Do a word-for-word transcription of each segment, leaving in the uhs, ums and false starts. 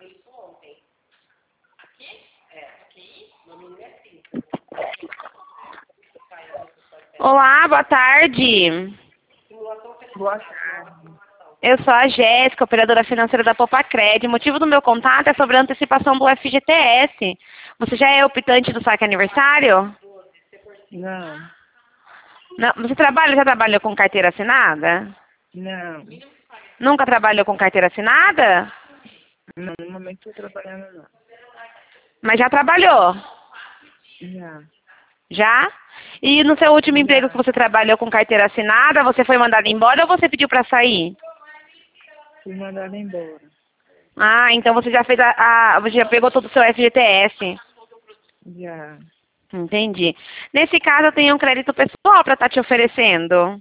Olá, boa tarde. Boa tarde. Eu sou a Jéssica, operadora financeira da Popacred. O motivo do meu contato é sobre a antecipação do F G T S. Você já é optante do saque aniversário? Não, Não, você trabalha, já trabalhou com carteira assinada? não, Nunca trabalhou com carteira assinada? não, no momento estou trabalhando não. Mas já trabalhou? Já, Já? E no seu último emprego que já, você trabalhou com carteira assinada, você foi mandado embora ou você pediu para sair? fui mandada embora. Ah, então você já fez a, a você já pegou todo o seu F G T S. Já. Entendi. Nesse caso, eu tenho um crédito pessoal para estar te oferecendo.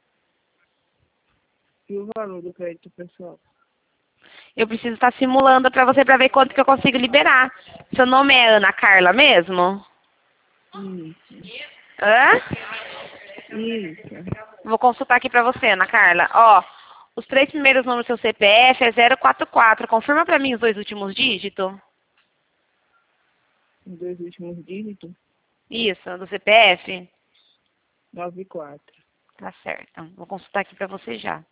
E o valor do crédito pessoal? Eu preciso estar simulando para você para ver quanto que eu consigo liberar. Seu nome é Ana Carla mesmo? Isso, Hã? isso, Vou consultar aqui para você, Ana Carla. Ó, os três primeiros números do seu C P F é zero quatro quatro. Confirma para mim os dois últimos dígitos. os dois últimos dígitos, Isso, do C P F? nove quatro. Tá certo. Vou consultar aqui para você já.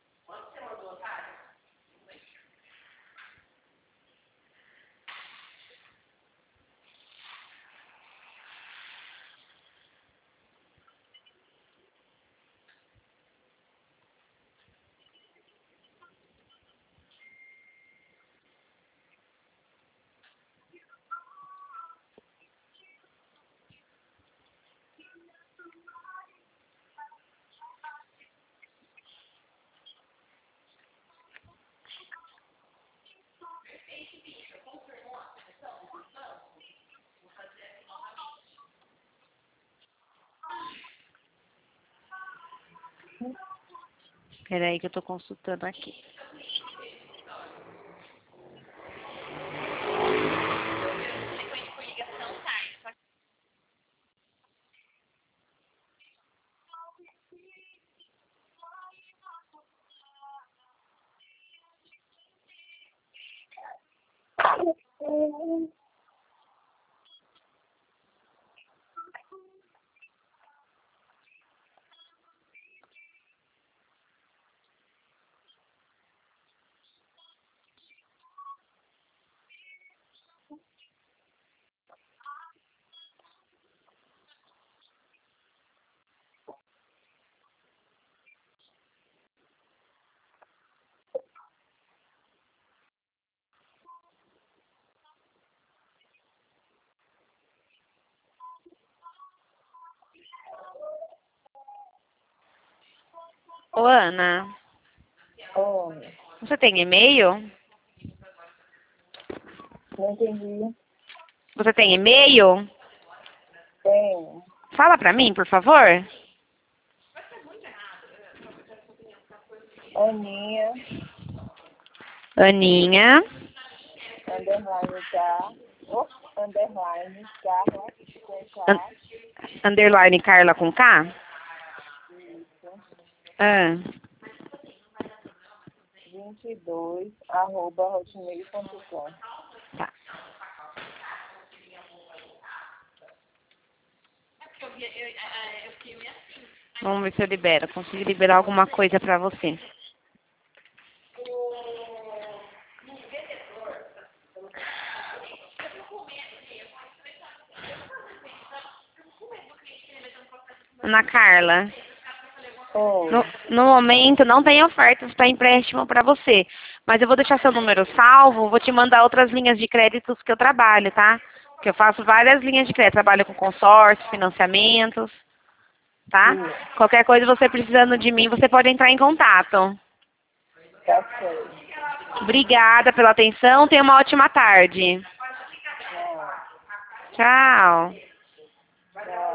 Espera aí que eu estou consultando aqui. Ô, Ana, Olha, você tem e-mail? não entendi. Você tem e-mail? Tenho. Fala pra mim, por favor. Aninha, Aninha, underline K, oh, underline Carla, com un- K, underline Carla com K? isso, Ah, vinte e dois, arroba hotmail ponto com. tá. Vamos ver se eu libero. Consigo liberar alguma coisa pra você. Ana Carla, Oi, no, no momento não tem ofertas para empréstimo para você. Mas eu vou deixar seu número salvo, vou te mandar outras linhas de créditos que eu trabalho, tá? Que eu faço várias linhas de crédito. Trabalho com consórcio, financiamentos, tá? sim, Qualquer coisa você precisando de mim, você pode entrar em contato. tá certo. Obrigada pela atenção. Tenha uma ótima tarde. Não, Tchau. não.